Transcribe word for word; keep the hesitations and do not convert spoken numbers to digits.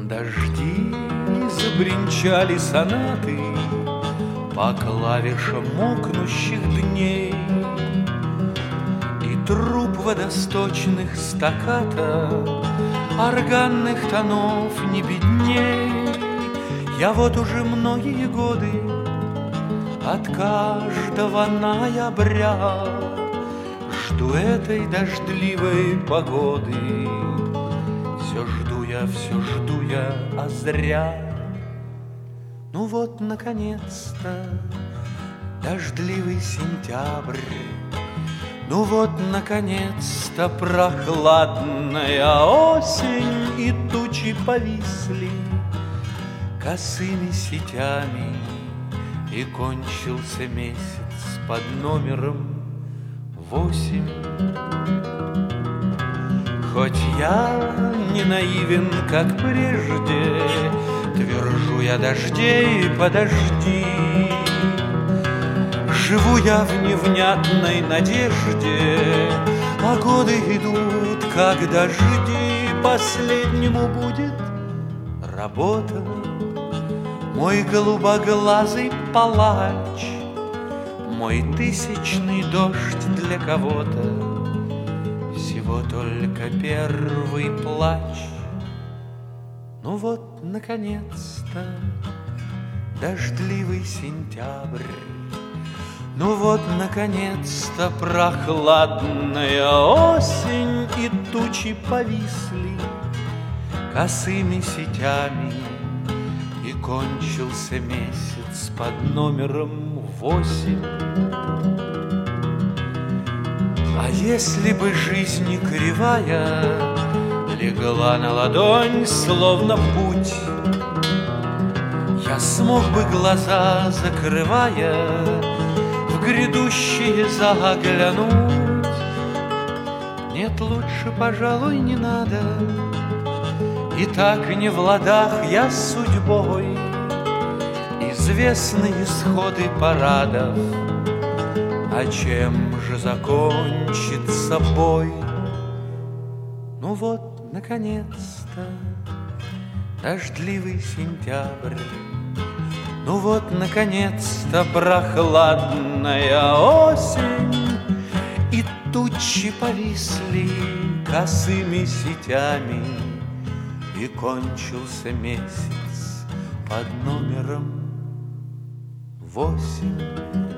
Дожди забринчали сонаты по клавишам мокнущих дней, и труп водосточных стаккато органных тонов не бедней. Я вот уже многие годы от каждого ноября жду этой дождливой погоды. Все жду я, все жду я, а зря. Ну вот, наконец-то, дождливый сентябрь. Ну вот, наконец-то, прохладная осень, и тучи повисли косыми сетями, и кончился месяц под номером восемь. Хоть я не наивен, как прежде, твержу я дождей, подожди. Живу я в невнятной надежде, а годы идут, как дожди. Последнему будет работа, мой голубоглазый палач, мой тысячный дождь для кого-то, всего только первый плач. Ну вот, наконец-то, дождливый сентябрь. Ну вот, наконец-то, прохладная осень, и тучи повисли косыми сетями, и кончился месяц под номером восемь. А если бы жизнь кривая легла на ладонь, словно путь, я смог бы, глаза закрывая, в грядущее заглянуть. Нет, лучше, пожалуй, не надо, и так не в ладах я с судьбой. Известны исходы парадов, а чем же закончится бой? Ну вот, наконец-то, дождливый сентябрь. Ну вот, наконец-то, прохладная осень, и тучи повисли косыми сетями, и кончился месяц под номером восемь.